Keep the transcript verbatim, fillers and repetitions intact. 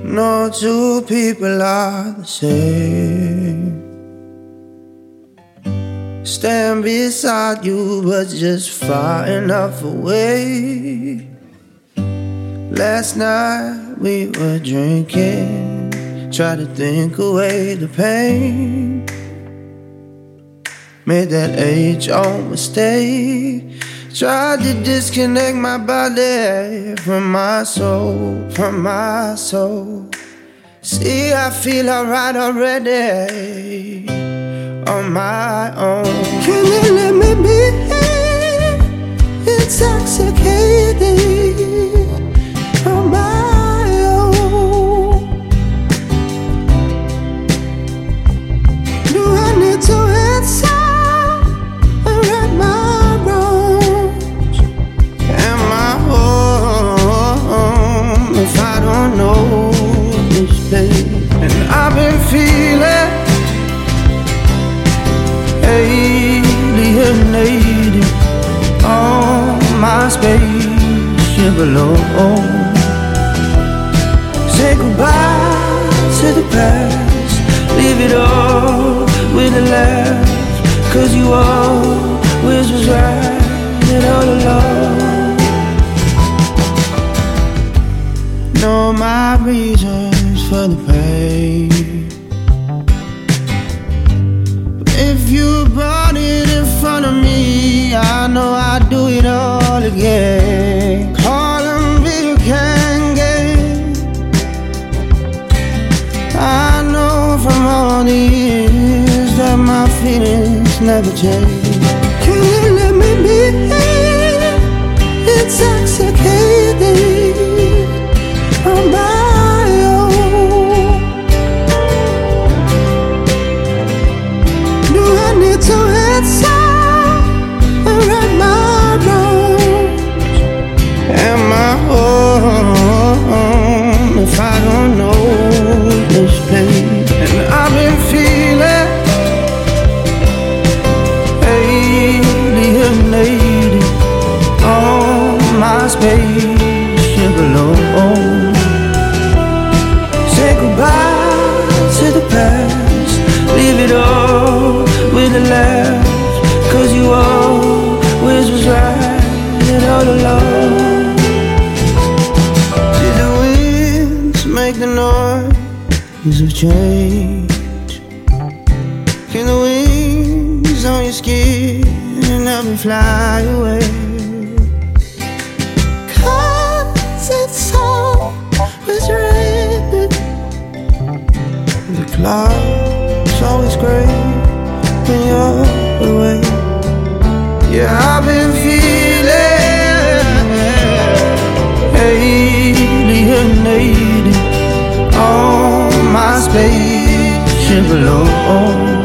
No two people are the same. Stand beside you, but just far enough away. Last night we were drinking, tried to think away the pain. Made that age-old mistake. Tried to disconnect my body from my soul, from my soul. See, I feel alright already on my own. Can you let me be intoxicated on my own? Do I need to answer? If I don't know this place, and I've been feeling alienated on my spaceship alone. Say goodbye to the past, leave it all with a laugh, 'cause you always was right all along. Know my reasons for the pain. If you brought it in front of me, I know I'd do it all again. Call them video can game. I know from all the years that my feelings never change. Can you let me be intoxicated on my own? Do I need to answer and right my wrongs? Am I home if I don't know this pain? And I've been feeling alienated on my spaceship alone. Say goodbye to the past, leave it all with a laugh, 'cause you always was right all along. Did the winds make the noise of change? Can the wings on your skin help me fly away? 'Cause it's always raining. The clouds always gray when you're away. Yeah, I've been feeling alienated on my spaceship alone.